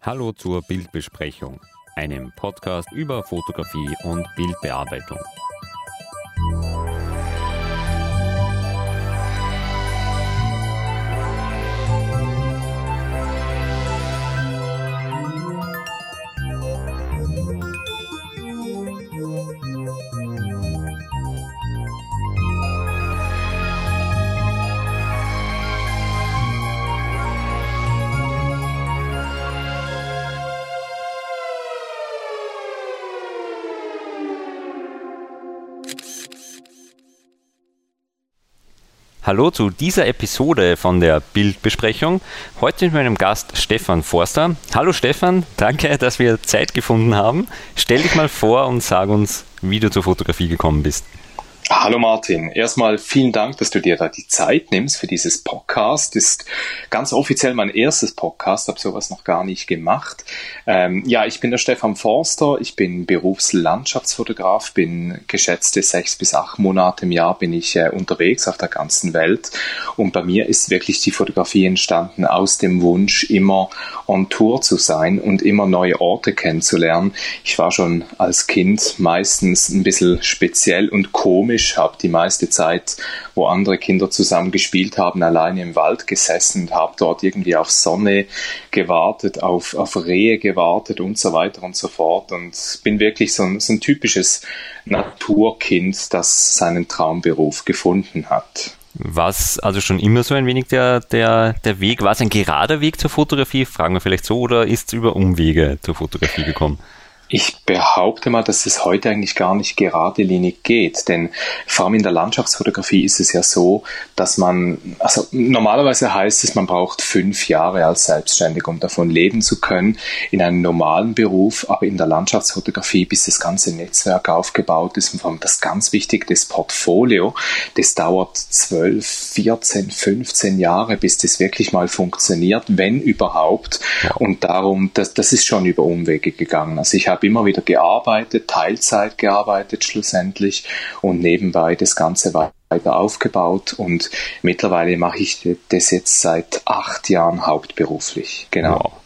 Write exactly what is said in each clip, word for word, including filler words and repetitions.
Hallo zur Bildbesprechung, einem Podcast über Fotografie und Bildbearbeitung. Hallo zu dieser Episode von der Bildbesprechung. Heute mit meinem Gast Stefan Forster. Hallo Stefan, danke, dass wir Zeit gefunden haben. Stell dich mal vor und sag uns, wie du zur Fotografie gekommen bist. Hallo Martin, erstmal vielen Dank, dass du dir da die Zeit nimmst für dieses Podcast. Das ist ganz offiziell mein erstes Podcast, habe sowas noch gar nicht gemacht. Ähm, ja, ich bin der Stefan Forster, ich bin Berufslandschaftsfotograf, bin geschätzte sechs bis acht Monate im Jahr bin ich äh, unterwegs auf der ganzen Welt. Und bei mir ist wirklich die Fotografie entstanden aus dem Wunsch, immer on Tour zu sein und immer neue Orte kennenzulernen. Ich war schon als Kind meistens ein bisschen speziell und komisch, habe die meiste Zeit, wo andere Kinder zusammen gespielt haben, alleine im Wald gesessen und habe dort irgendwie auf Sonne gewartet, auf, auf Rehe gewartet und so weiter und so fort und bin wirklich so ein, so ein typisches Naturkind, das seinen Traumberuf gefunden hat. War es also schon immer so ein wenig der, der, der Weg? War es ein gerader Weg zur Fotografie, fragen wir vielleicht so, oder ist es über Umwege zur Fotografie gekommen? Ich behaupte mal, dass es heute eigentlich gar nicht geradlinig geht, denn vor allem in der Landschaftsfotografie ist es ja so, dass man, also normalerweise heißt es, man braucht fünf Jahre als Selbstständig, um davon leben zu können, in einem normalen Beruf, aber in der Landschaftsfotografie, bis das ganze Netzwerk aufgebaut ist und vor allem das ganz Wichtige, das Portfolio, das dauert zwölf, vierzehn, fünfzehn Jahre, bis das wirklich mal funktioniert, wenn überhaupt, und darum, das, das ist schon über Umwege gegangen. Also ich habe habe immer wieder gearbeitet, Teilzeit gearbeitet schlussendlich und nebenbei das Ganze weiter aufgebaut und mittlerweile mache ich das jetzt seit acht Jahren hauptberuflich. Genau. Wow.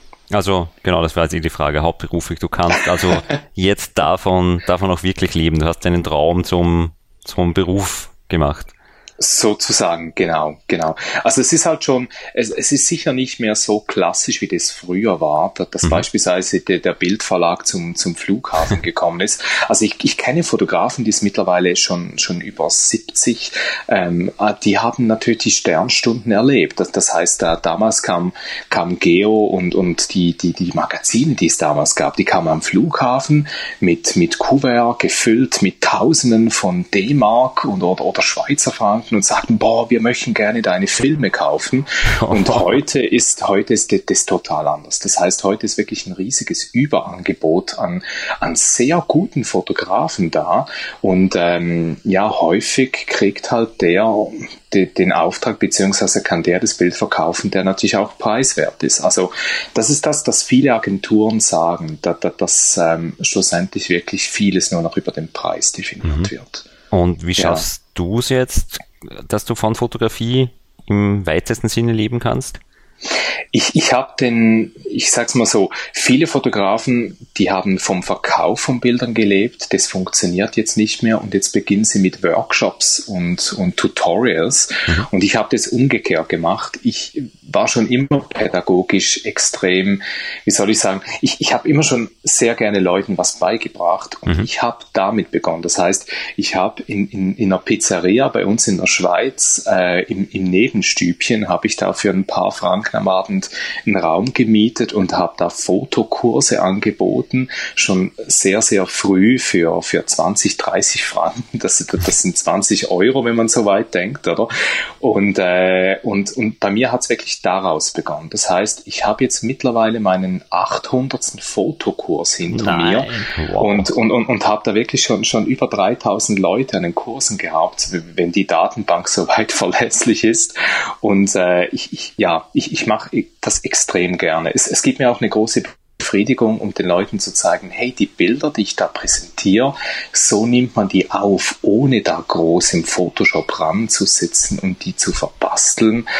Also genau, das war jetzt die Frage, hauptberuflich. Du kannst also jetzt davon, davon auch wirklich leben. Du hast deinen Traum zum, zum Beruf gemacht. Sozusagen, genau, genau. Also es ist halt schon, es, es ist sicher nicht mehr so klassisch, wie das früher war, dass, dass mhm. beispielsweise der, der Bildverlag zum, zum Flughafen gekommen ist. Also ich, ich kenne Fotografen, die es mittlerweile schon, schon über siebzig, ähm, die haben natürlich die Sternstunden erlebt. Das, das heißt, da, damals kam, kam Geo und, und die, die, die Magazine, die es damals gab, die kamen am Flughafen mit, mit Kuvert gefüllt mit Tausenden von D-Mark und, oder, oder Schweizer Franken und sagten, boah, wir möchten gerne deine Filme kaufen. Und heute ist, heute ist das, das total anders. Das heißt, heute ist wirklich ein riesiges Überangebot an, an sehr guten Fotografen da. Und ähm, ja, häufig kriegt halt der de, den Auftrag, beziehungsweise kann der das Bild verkaufen, der natürlich auch preiswert ist. Also das ist das, dass viele Agenturen sagen, dass, dass, dass ähm, schlussendlich wirklich vieles nur noch über den Preis definiert mhm. wird. Und wie schaffst ja. du es jetzt, dass du von Fotografie im weitesten Sinne leben kannst? Ich, ich habe den, ich sag's mal so, viele Fotografen, die haben vom Verkauf von Bildern gelebt, das funktioniert jetzt nicht mehr und jetzt beginnen sie mit Workshops und, und Tutorials mhm. und ich habe das umgekehrt gemacht. Ich war schon immer pädagogisch extrem, wie soll ich sagen, ich, ich habe immer schon sehr gerne Leuten was beigebracht und mhm. ich habe damit begonnen. Das heißt, ich habe in, in, in einer Pizzeria bei uns in der Schweiz, äh, im, im Nebenstübchen, habe ich da für ein paar Franken am Abend einen Raum gemietet und habe da Fotokurse angeboten, schon sehr, sehr früh für, für zwanzig, dreißig Franken. Das, das sind zwanzig Euro, wenn man so weit denkt, oder? Und, äh, und, und bei mir hat es wirklich daraus begonnen. Das heißt, ich habe jetzt mittlerweile meinen achthundertsten Fotokurs hinter Nein. mir wow. und, und, und, und habe da wirklich schon, schon über dreitausend Leute an den Kursen gehabt, wenn die Datenbank soweit verlässlich ist. Und äh, ich, ich, ja, ich, ich mache das extrem gerne. Es, es gibt mir auch eine große Befriedigung, um den Leuten zu zeigen, hey, die Bilder, die ich da präsentiere, so nimmt man die auf, ohne da groß im Photoshop ranzusitzen und die zu verbasteln.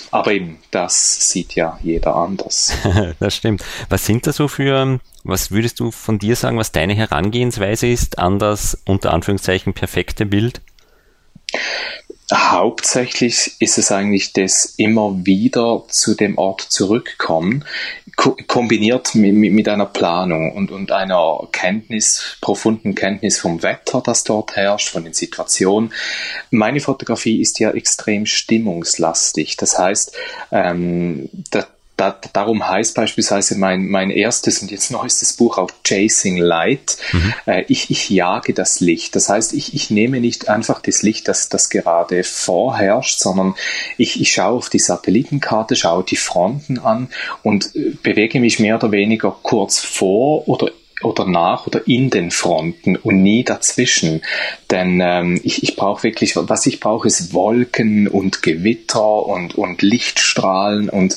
Aber eben, das sieht ja jeder anders. Das stimmt. Was sind da so für, was würdest du von dir sagen, was deine Herangehensweise ist an das unter Anführungszeichen perfekte Bild? Hauptsächlich ist es eigentlich das immer wieder zu dem Ort zurückkommen, ko- kombiniert mit, mit einer Planung und, und einer Kenntnis, profunden Kenntnis vom Wetter, das dort herrscht, von den Situationen. Meine Fotografie ist ja extrem stimmungslastig. Das heißt, ähm, da, Da, darum heißt beispielsweise mein, mein erstes und jetzt neuestes Buch auch Chasing Light. Mhm. Äh, ich, ich jage das Licht. Das heißt, ich, ich nehme nicht einfach das Licht, das, das gerade vorherrscht, sondern ich, ich schaue auf die Satellitenkarte, schaue die Fronten an und äh, bewege mich mehr oder weniger kurz vor oder oder nach oder in den Fronten und nie dazwischen. Denn ähm, ich, ich brauche wirklich, was ich brauche, ist Wolken und Gewitter und, und Lichtstrahlen und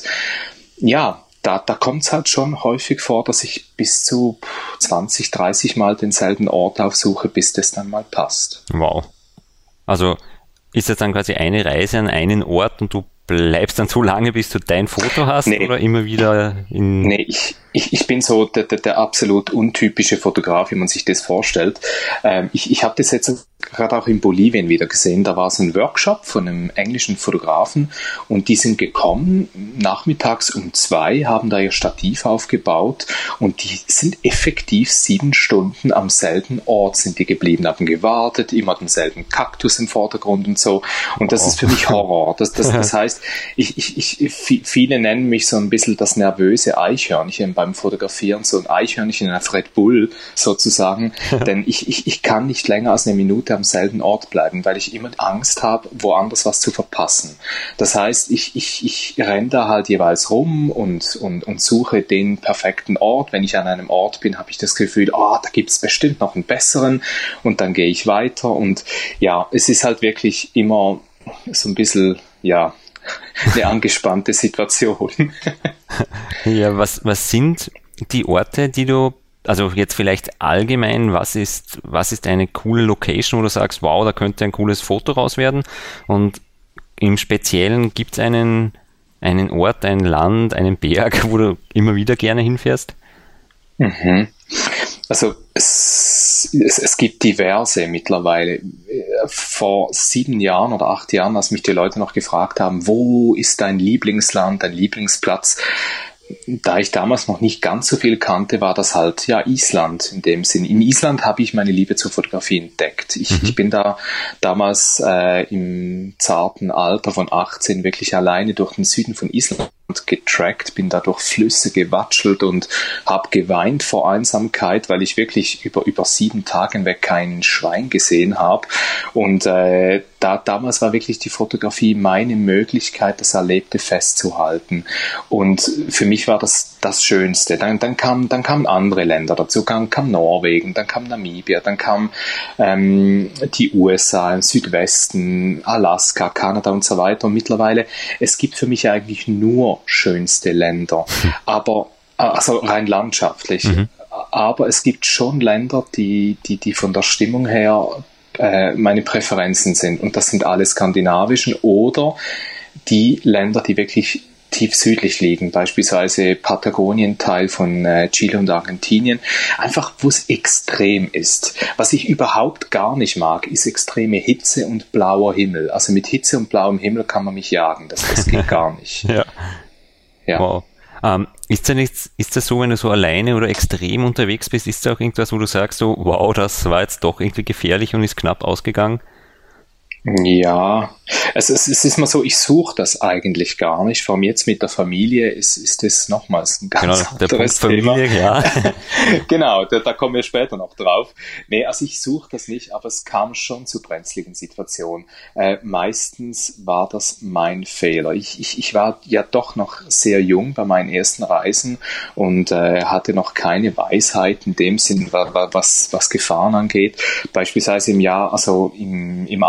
ja, da, da kommt es halt schon häufig vor, dass ich bis zu zwanzig, dreißig Mal denselben Ort aufsuche, bis das dann mal passt. Wow. Also ist das dann quasi eine Reise an einen Ort und du bleibst dann so lange, bis du dein Foto hast nee. oder immer wieder in... Nee, ich, ich, ich bin so der, der, der absolut untypische Fotograf, wie man sich das vorstellt. Ähm, ich ich habe das jetzt gerade auch in Bolivien wieder gesehen. Da war es ein Workshop von einem englischen Fotografen und die sind gekommen, nachmittags um zwei, haben da ihr Stativ aufgebaut und die sind effektiv sieben Stunden am selben Ort sind die geblieben, haben gewartet, immer denselben Kaktus im Vordergrund und so. Und das oh. ist für mich Horror. Das, das, das heißt, ich, ich, ich, viele nennen mich so ein bisschen das nervöse Eichhörnchen beim Fotografieren, so ein Eichhörnchen, ein Red Bull sozusagen, denn ich, ich, ich kann nicht länger als eine Minute am selben Ort bleiben, weil ich immer Angst habe, woanders was zu verpassen. Das heißt, ich, ich, ich renne da halt jeweils rum und, und, und suche den perfekten Ort. Wenn ich an einem Ort bin, habe ich das Gefühl, oh, da gibt es bestimmt noch einen besseren und dann gehe ich weiter und ja, es ist halt wirklich immer so ein bisschen, ja, eine angespannte Situation. Ja, was, was sind die Orte, die du, also jetzt vielleicht allgemein, was ist, was ist eine coole Location, wo du sagst, wow, da könnte ein cooles Foto raus werden? Und im Speziellen gibt es einen, einen Ort, ein Land, einen Berg, wo du immer wieder gerne hinfährst? Mhm. Also es, es, es gibt diverse mittlerweile. Vor sieben Jahren oder acht Jahren, als mich die Leute noch gefragt haben, wo ist dein Lieblingsland, dein Lieblingsplatz? Da ich damals noch nicht ganz so viel kannte, war das halt ja Island in dem Sinn. In Island habe ich meine Liebe zur Fotografie entdeckt. Ich, mhm. ich bin da damals äh, im zarten Alter von achtzehn wirklich alleine durch den Süden von Island getrackt, bin da durch Flüsse gewatschelt und habe geweint vor Einsamkeit, weil ich wirklich über über sieben Tage hinweg kein Schwein gesehen habe. Und äh, da damals war wirklich die Fotografie meine Möglichkeit, das Erlebte festzuhalten. Und für mich war das das Schönste. Dann, dann, kam, dann kamen andere Länder dazu, kam, kam Norwegen, dann kam Namibia, dann kam ähm, die U S A, im Südwesten, Alaska, Kanada und so weiter. Und mittlerweile, es gibt für mich eigentlich nur schönste Länder, aber also rein landschaftlich. Mhm. Aber es gibt schon Länder, die, die, die von der Stimmung her äh, meine Präferenzen sind. Und das sind alle skandinavischen oder die Länder, die wirklich tief südlich liegen, beispielsweise Patagonien, Teil von äh, Chile und Argentinien, einfach wo es extrem ist. Was ich überhaupt gar nicht mag, ist extreme Hitze und blauer Himmel. Also mit Hitze und blauem Himmel kann man mich jagen, das, das geht gar nicht. Ja. Ja. Wow. Ähm, ist das nicht, ist das so, wenn du so alleine oder extrem unterwegs bist, ist das auch irgendwas, wo du sagst so, wow, das war jetzt doch irgendwie gefährlich und ist knapp ausgegangen? Ja, es, es, es ist mal so, ich suche das eigentlich gar nicht. Vor allem jetzt mit der Familie ist, ist das nochmals ein ganz genau, anderes der Thema. Familie, ja. Genau, da, da kommen wir später noch drauf. Nee, also ich suche das nicht, aber es kam schon zu brenzligen Situationen. Äh, meistens war das mein Fehler. Ich, ich, ich war ja doch noch sehr jung bei meinen ersten Reisen und äh, hatte noch keine Weisheit in dem Sinn, was, was, was Gefahren angeht. Beispielsweise im Jahr, also im, im Alter von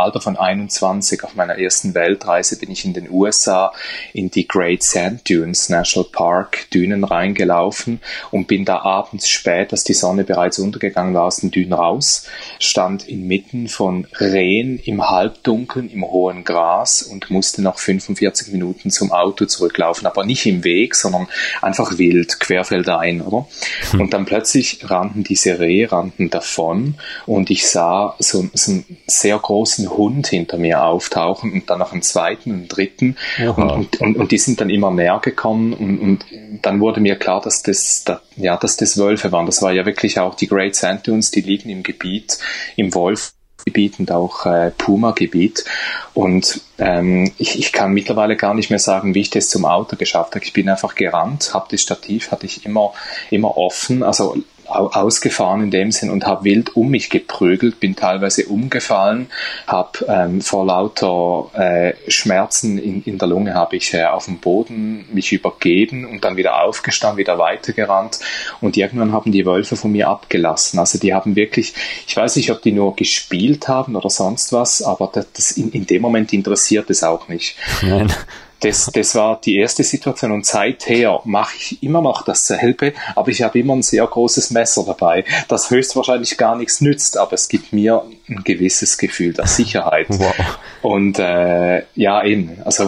neunzehnhunderteinundzwanzig auf meiner ersten Weltreise bin ich in den U S A in die Great Sand Dunes National Park Dünen reingelaufen und bin da abends spät, als die Sonne bereits untergegangen war, aus den Dünen raus, stand inmitten von Rehen im Halbdunkeln, im hohen Gras und musste nach fünfundvierzig Minuten zum Auto zurücklaufen, aber nicht im Weg, sondern einfach wild, querfeldein, oder? Hm. Und dann plötzlich rannten diese Rehe, rannten davon und ich sah so, so einen sehr großen Hund hinter mir auftauchen und dann noch einen zweiten und einen dritten und, und, und, und die sind dann immer näher gekommen und, und dann wurde mir klar, dass das, dass, ja, dass das Wölfe waren. Das war ja wirklich auch die Great Sand Dunes, die liegen im Gebiet, im Wolfgebiet und auch äh, Puma-Gebiet und ähm, ich, ich kann mittlerweile gar nicht mehr sagen, wie ich das zum Auto geschafft habe. Ich bin einfach gerannt, habe das Stativ, hatte ich immer, immer offen, also ausgefahren in dem Sinn und habe wild um mich geprügelt, bin teilweise umgefallen, habe ähm, vor lauter äh, Schmerzen in, in der Lunge habe ich äh, auf dem Boden mich übergeben und dann wieder aufgestanden, wieder weitergerannt und irgendwann haben die Wölfe von mir abgelassen. Also die haben wirklich, ich weiß nicht, ob die nur gespielt haben oder sonst was, aber das, das in, in dem Moment interessiert es auch nicht. Nein. Das, das war die erste Situation und seither mache ich immer noch dasselbe, aber ich habe immer ein sehr großes Messer dabei, das höchstwahrscheinlich gar nichts nützt, aber es gibt mir ein gewisses Gefühl der Sicherheit. Wow. Und äh, ja, eben, also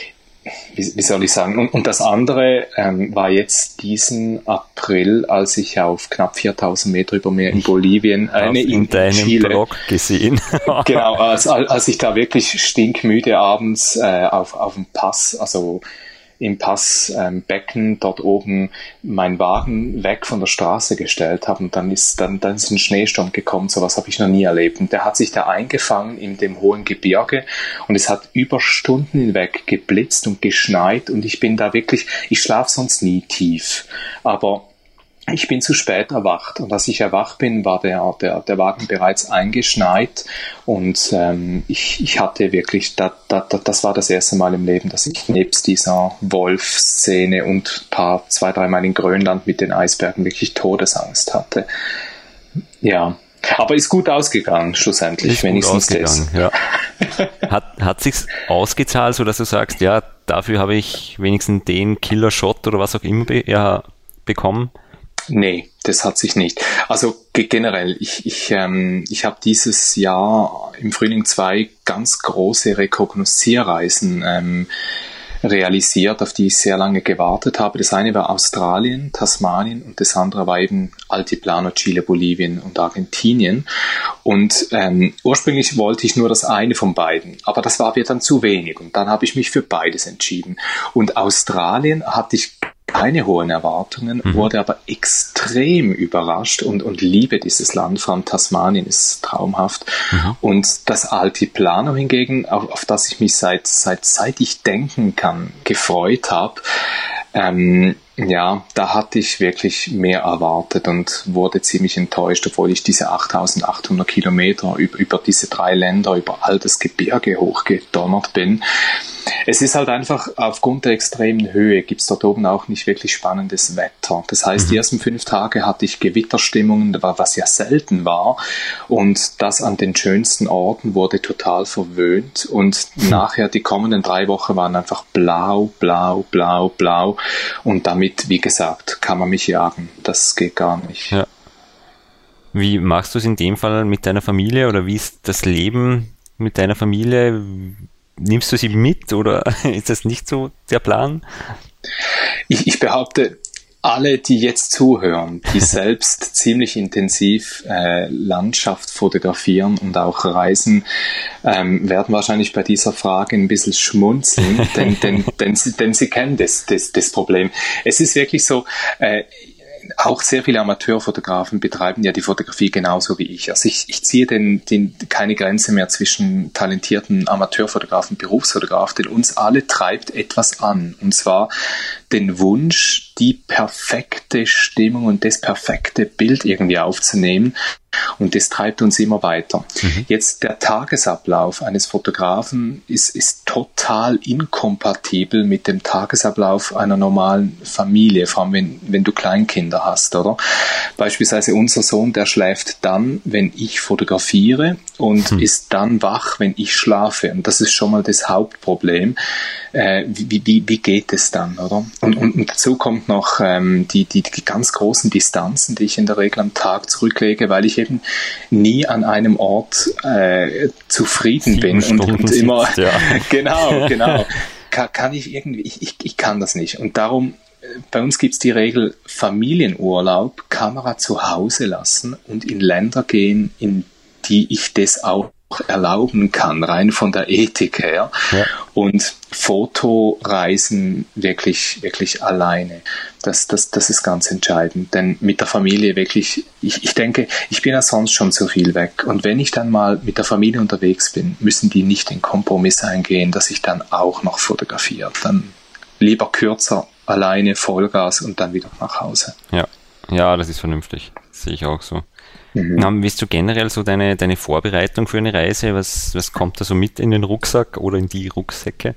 wie, wie soll ich sagen, und, und das andere ähm, war jetzt diesen April, als ich auf knapp viertausend Meter über Meer in Bolivien, äh, nee, in, in deinem Chile, Blog gesehen. Genau, als, als ich da wirklich stinkmüde abends äh, auf, auf dem Pass, also im Passbecken ähm, dort oben meinen Wagen weg von der Straße gestellt habe und dann ist dann, dann ist ein Schneesturm gekommen, sowas habe ich noch nie erlebt und der hat sich da eingefangen in dem hohen Gebirge und es hat über Stunden hinweg geblitzt und geschneit und ich bin da wirklich, ich schlafe sonst nie tief, aber ich bin zu spät erwacht und als ich erwacht bin, war der, der, der Wagen bereits eingeschneit und ähm, ich, ich hatte wirklich, da, da, das war das erste Mal im Leben, dass ich nebst dieser Wolf-Szene und paar, zwei, dreimal in Grönland mit den Eisbergen wirklich Todesangst hatte. Ja, aber ist gut ausgegangen schlussendlich, ist wenigstens gut ausgegangen, das. Ja. Hat, hat sich's ausgezahlt, so dass du sagst, ja, dafür habe ich wenigstens den Killer-Shot oder was auch immer be- ja, bekommen? Nee, das hat sich nicht. Also ge- generell, ich, ich, ähm, ich habe dieses Jahr im Frühling zwei ganz große Rekognoszierreisen ähm, realisiert, auf die ich sehr lange gewartet habe. Das eine war Australien, Tasmanien und das andere war eben Altiplano, Chile, Bolivien und Argentinien. Und ähm, ursprünglich wollte ich nur das eine von beiden, aber das war mir dann zu wenig und dann habe ich mich für beides entschieden. Und Australien hatte ich keine hohen Erwartungen, mhm. wurde aber extrem überrascht und, und liebe dieses Land, vor allem Tasmanien ist traumhaft. Mhm. Und das Altiplano hingegen, auf, auf das ich mich seit, seit, seit ich denken kann, gefreut habe, ähm, ja, da hatte ich wirklich mehr erwartet und wurde ziemlich enttäuscht, obwohl ich diese achttausendachthundert Kilometer über, über diese drei Länder, über all das Gebirge hochgedonnert bin. Es ist halt einfach, aufgrund der extremen Höhe gibt es dort oben auch nicht wirklich spannendes Wetter. Das heißt, die ersten fünf Tage hatte ich Gewitterstimmungen, was ja selten war. Und das an den schönsten Orten wurde total verwöhnt. Und mhm. nachher, die kommenden drei Wochen waren einfach blau, blau, blau, blau. Und damit, wie gesagt, kann man mich jagen. Das geht gar nicht. Ja. Wie machst du es in dem Fall mit deiner Familie oder wie ist das Leben mit deiner Familie? Nimmst du sie mit oder ist das nicht so der Plan? Ich, ich behaupte, alle, die jetzt zuhören, die selbst ziemlich intensiv äh, Landschaft fotografieren und auch reisen, ähm, werden wahrscheinlich bei dieser Frage ein bisschen schmunzeln, denn, denn, denn, sie, denn sie kennen das, das, das Problem. Es ist wirklich so, äh, auch sehr viele Amateurfotografen betreiben ja die Fotografie genauso wie ich. Also ich, ich ziehe den, den, keine Grenze mehr zwischen talentierten Amateurfotografen und Berufsfotografen, denn uns alle treibt etwas an. Und zwar den Wunsch, die perfekte Stimmung und das perfekte Bild irgendwie aufzunehmen. Und das treibt uns immer weiter. Mhm. Jetzt der Tagesablauf eines Fotografen ist, ist total inkompatibel mit dem Tagesablauf einer normalen Familie, vor allem wenn, wenn du Kleinkinder hast, oder? Beispielsweise unser Sohn, der schläft dann, wenn ich fotografiere und mhm. ist dann wach, wenn ich schlafe. Und das ist schon mal das Hauptproblem. Äh, wie, wie, wie geht es dann, oder? Und, und, und dazu kommt noch ähm, die, die, die ganz großen Distanzen, die ich in der Regel am Tag zurücklege, weil ich eben nie an einem Ort äh, zufrieden Sieben bin Stunden und, und immer sitzt, ja. genau, genau. Kann, kann ich irgendwie, ich, ich, ich kann das nicht. Und darum, bei uns gibt es die Regel Familienurlaub, Kamera zu Hause lassen und in Länder gehen, in die ich das auch erlauben kann, rein von der Ethik her. Ja. Und Fotoreisen wirklich, wirklich alleine. Das, das, das ist ganz entscheidend. Denn mit der Familie wirklich, ich, ich denke, ich bin ja sonst schon so viel weg. Und wenn ich dann mal mit der Familie unterwegs bin, müssen die nicht den Kompromiss eingehen, dass ich dann auch noch fotografiere. Dann lieber kürzer, alleine, Vollgas und dann wieder nach Hause. Ja, ja, das ist vernünftig. Das sehe ich auch so. Mhm. Na, wie ist so generell so deine, deine Vorbereitung für eine Reise? Was, was kommt da so mit in den Rucksack oder in die Rucksäcke?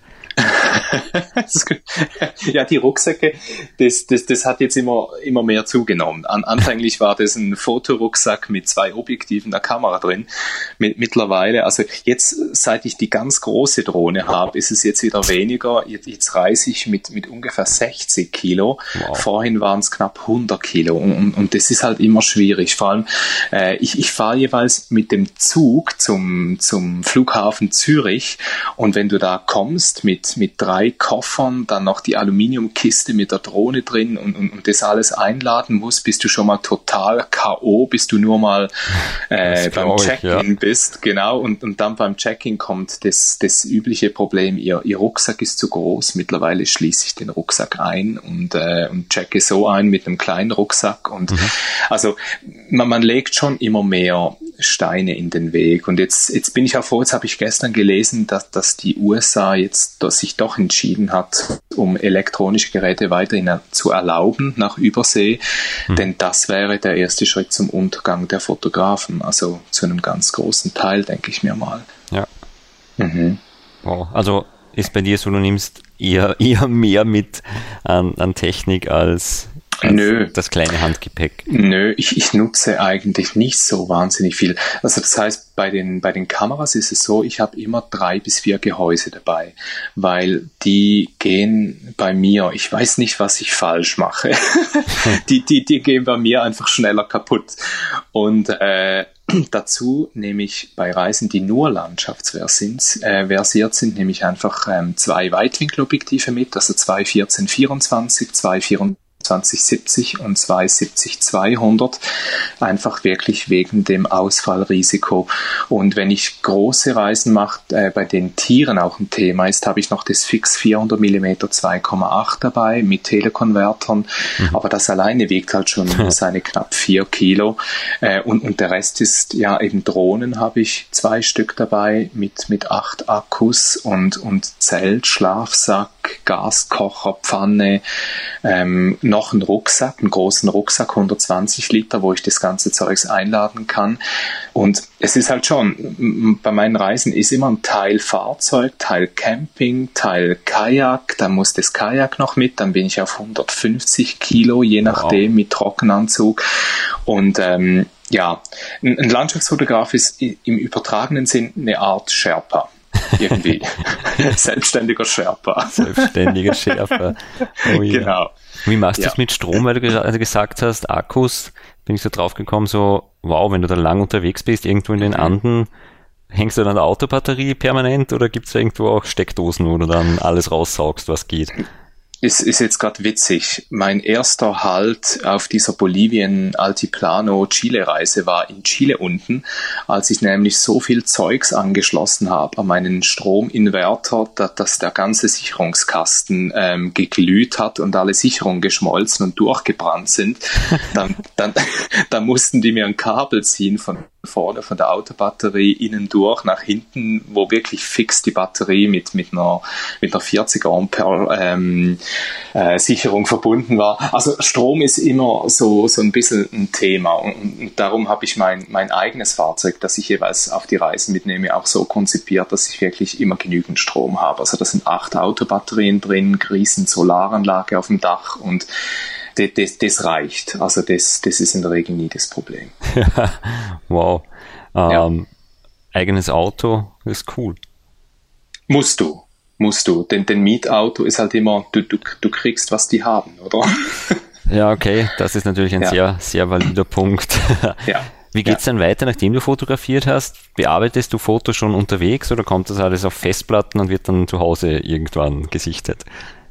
Ja, die Rucksäcke, das, das, das hat jetzt immer, immer mehr zugenommen. An, anfänglich war das ein Fotorucksack mit zwei Objektiven der Kamera drin. Mit, mittlerweile, also jetzt, seit ich die ganz große Drohne habe, ist es jetzt wieder weniger. Jetzt, jetzt reise ich mit, mit ungefähr sechzig Kilo. Wow. Vorhin waren es knapp hundert Kilo. Und, und das ist halt immer schwierig. Vor allem, äh, ich, ich fahre jeweils mit dem Zug zum, zum Flughafen Zürich. Und wenn du da kommst mit mit drei Koffern, dann noch die Aluminiumkiste mit der Drohne drin und, und, und das alles einladen musst, bist du schon mal total K O, bis du nur mal äh, beim Check-in ja. bist. Genau, und, und dann beim Check-in kommt das, das übliche Problem, ihr, ihr Rucksack ist zu groß. Mittlerweile schließe ich den Rucksack ein und, äh, und checke so ein mit einem kleinen Rucksack. Und mhm. also man, man legt schon immer mehr Steine in den Weg. Und jetzt, jetzt bin ich auch froh, jetzt habe ich gestern gelesen, dass, dass die U S A jetzt dass sich doch entschieden hat, um elektronische Geräte weiterhin zu erlauben nach Übersee, hm. denn das wäre der erste Schritt zum Untergang der Fotografen, also zu einem ganz großen Teil, denke ich mir mal. Ja. Mhm. Wow. Also ist bei dir so, du nimmst eher, eher mehr mit an, an Technik als Nö. Das kleine Handgepäck. Nö, ich, ich nutze eigentlich nicht so wahnsinnig viel. Also das heißt, bei den, bei den Kameras ist es so, ich habe immer drei bis vier Gehäuse dabei, weil die gehen bei mir, ich weiß nicht, was ich falsch mache, die, die, die gehen bei mir einfach schneller kaputt. Und äh, dazu nehme ich bei Reisen, die nur landschaftsversiert sind, äh, versiert sind, nehme ich einfach ähm, zwei Weitwinkelobjektive mit, also zwei vierzehn vierundzwanzig, zwei vierundzwanzig zwanzig siebzig und zwei siebzig zweihundert, einfach wirklich wegen dem Ausfallrisiko. Und wenn ich große Reisen mache, äh, bei den Tieren auch ein Thema ist, habe ich noch das Fix vierhundert Millimeter zwei Komma acht dabei mit Telekonvertern, mhm. aber das alleine wiegt halt schon seine knapp vier Kilo. Äh, und, und der Rest ist, ja, eben Drohnen habe ich zwei Stück dabei mit, mit acht Akkus und, und Zelt, Schlafsack, Gaskocher, Pfanne, ähm, noch einen Rucksack, einen großen Rucksack, hundertzwanzig Liter, wo ich das ganze Zeugs einladen kann. Und es ist halt schon, bei meinen Reisen ist immer ein Teil Fahrzeug, Teil Camping, Teil Kajak, dann muss das Kajak noch mit, dann bin ich auf hundertfünfzig Kilo, je nachdem, wow. mit Trockenanzug. Und ähm, ja, ein, ein Landschaftsfotograf ist im übertragenen Sinn eine Art Sherpa. Irgendwie. Selbstständiger Sherpa. Selbstständiger Sherpa. Oh, ja. Genau. Wie machst du das ja. mit Strom, weil du gerade gesagt hast, Akkus, bin ich so drauf gekommen, so, wow, wenn du da lang unterwegs bist, irgendwo in den Anden, hängst du dann an der Autobatterie permanent oder gibt es irgendwo auch Steckdosen, wo du dann alles raussaugst, was geht? Es ist jetzt gerade witzig. Mein erster Halt auf dieser Bolivien-Altiplano-Chile-Reise war in Chile unten, als ich nämlich so viel Zeugs angeschlossen habe an meinen Strominverter, dass, dass der ganze Sicherungskasten ähm, geglüht hat und alle Sicherungen geschmolzen und durchgebrannt sind. Dann, dann, dann mussten die mir ein Kabel ziehen von vorne von der Autobatterie innen durch nach hinten, wo wirklich fix die Batterie mit, mit einer, mit einer vierzig Ampere ähm, äh, Sicherung verbunden war. Also Strom ist immer so, so ein bisschen ein Thema und, und darum habe ich mein, mein eigenes Fahrzeug, das ich jeweils auf die Reisen mitnehme, auch so konzipiert, dass ich wirklich immer genügend Strom habe. Also da sind acht Autobatterien drin, riesen Solaranlage auf dem Dach und Das, das, das reicht. Also das, das ist in der Regel nie das Problem. Wow. Ähm, ja. Eigenes Auto ist cool. Musst du. Musst du. Denn dein Mietauto ist halt immer, du, du, du kriegst, was die haben, oder? Ja, okay. Das ist natürlich ein ja. sehr, sehr valider Punkt. Ja. Wie geht's ja. dann weiter, nachdem du fotografiert hast? Bearbeitest du Fotos schon unterwegs oder kommt das alles auf Festplatten und wird dann zu Hause irgendwann gesichtet?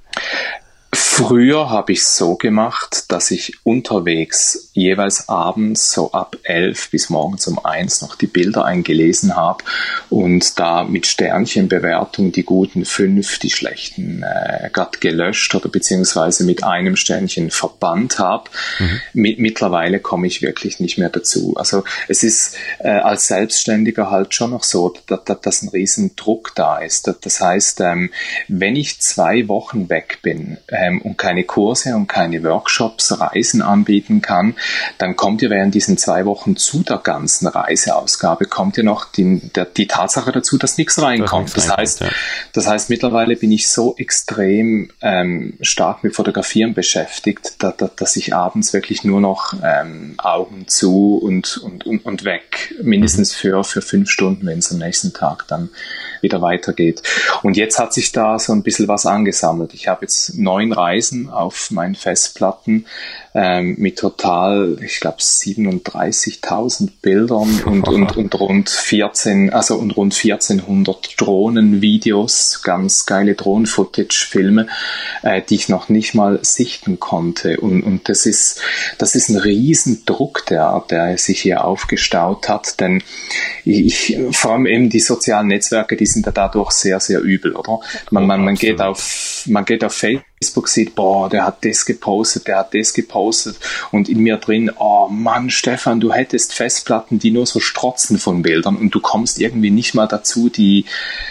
Früher habe ich es so gemacht, dass ich unterwegs jeweils abends so ab elf bis morgens um eins noch die Bilder eingelesen habe und da mit Sternchenbewertung die guten fünf, die schlechten äh, gerade gelöscht oder beziehungsweise mit einem Sternchen verbannt habe. Mhm. Mit, mittlerweile komme ich wirklich nicht mehr dazu. Also es ist äh, als Selbstständiger halt schon noch so, dass, dass ein riesen Druck da ist. Das heißt, ähm, wenn ich zwei Wochen weg bin, ähm, und keine Kurse und keine Workshops, Reisen anbieten kann, dann kommt ja während diesen zwei Wochen zu der ganzen Reiseausgabe, kommt ja noch die, der, die Tatsache dazu, dass nichts reinkommt. Das, das heißt, ja. das heißt, mittlerweile bin ich so extrem ähm, stark mit Fotografieren beschäftigt, dass, dass ich abends wirklich nur noch ähm, Augen zu und, und, und, und weg, mindestens für, für fünf Stunden, wenn es am nächsten Tag dann wieder weitergeht. Und jetzt hat sich da so ein bisschen was angesammelt. Ich habe jetzt neun Reisen auf meinen Festplatten ähm, mit total, ich glaube, siebenunddreißigtausend Bildern und, und, und rund vierzehn, also und rund vierzehnhundert Drohnenvideos, ganz geile Drohnen-Footage-Filme, äh, die ich noch nicht mal sichten konnte. Und, und das ist, das ist ein Riesendruck, der, der sich hier aufgestaut hat, denn ich, vor allem eben die sozialen Netzwerke, die sind da dadurch sehr, sehr übel, oder? Man, man, man geht auf, man geht auf Facebook, sieht, boah, der hat das gepostet, der hat das gepostet und in mir drin, oh Mann, Stefan, du hättest Festplatten, die nur so strotzen von Bildern und du kommst irgendwie nicht mal dazu, die,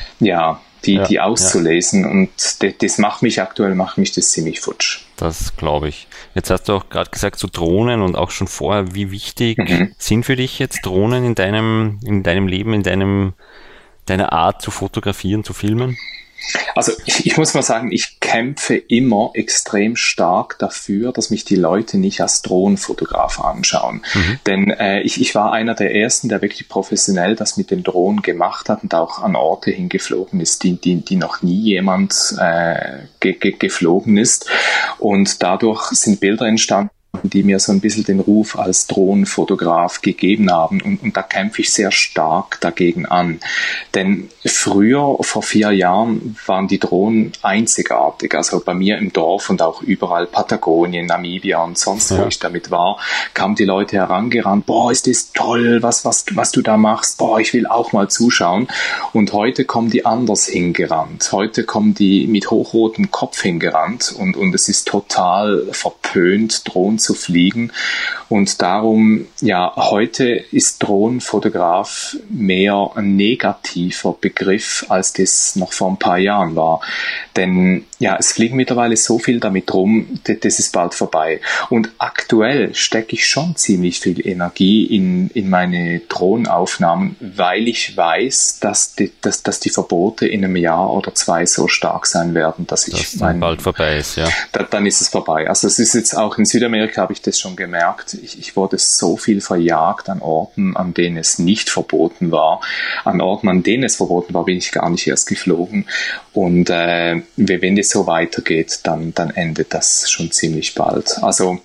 ja, die, ja, die auszulesen ja. und das, das macht mich aktuell, macht mich das ziemlich futsch. Das glaube ich. Jetzt hast du auch gerade gesagt, so Drohnen und auch schon vorher, wie wichtig mhm. sind für dich jetzt Drohnen in deinem, in deinem Leben, in deinem, deiner Art zu fotografieren, zu filmen? Also ich, ich muss mal sagen, ich kämpfe immer extrem stark dafür, dass mich die Leute nicht als Drohnenfotograf anschauen. Mhm. Denn äh, ich, ich war einer der Ersten, der wirklich professionell das mit den Drohnen gemacht hat und auch an Orte hingeflogen ist, die, die, die noch nie jemand äh, ge, ge, geflogen ist. Und dadurch sind Bilder entstanden, die mir so ein bisschen den Ruf als Drohnenfotograf gegeben haben. Und, und da kämpfe ich sehr stark dagegen an. Denn früher, vor vier Jahren, waren die Drohnen einzigartig. Also bei mir im Dorf und auch überall, Patagonien, Namibia und sonst, ja. wo ich damit war, kamen die Leute herangerannt, boah, ist das toll, was, was, was du da machst, boah, ich will auch mal zuschauen. Und heute kommen die anders hingerannt. Heute kommen die mit hochrotem Kopf hingerannt und, und es ist total verpönt, Drohnen zu fliegen. Und darum, ja, heute ist Drohnenfotograf mehr ein negativer Begriff, als das noch vor ein paar Jahren war. Denn ja, es fliegen mittlerweile so viel damit rum, das ist bald vorbei. Und aktuell stecke ich schon ziemlich viel Energie in, in meine Drohnenaufnahmen, weil ich weiß, dass die, dass, dass die Verbote in einem Jahr oder zwei so stark sein werden, dass ich das mein, bald vorbei ist, ja. Da, dann ist es vorbei. Also es ist jetzt auch in Südamerika, habe ich das schon gemerkt. Ich, ich wurde so viel verjagt an Orten, an denen es nicht verboten war. An Orten, an denen es verboten war, bin ich gar nicht erst geflogen. Und äh, wenn das so weitergeht, dann, dann endet das schon ziemlich bald. Also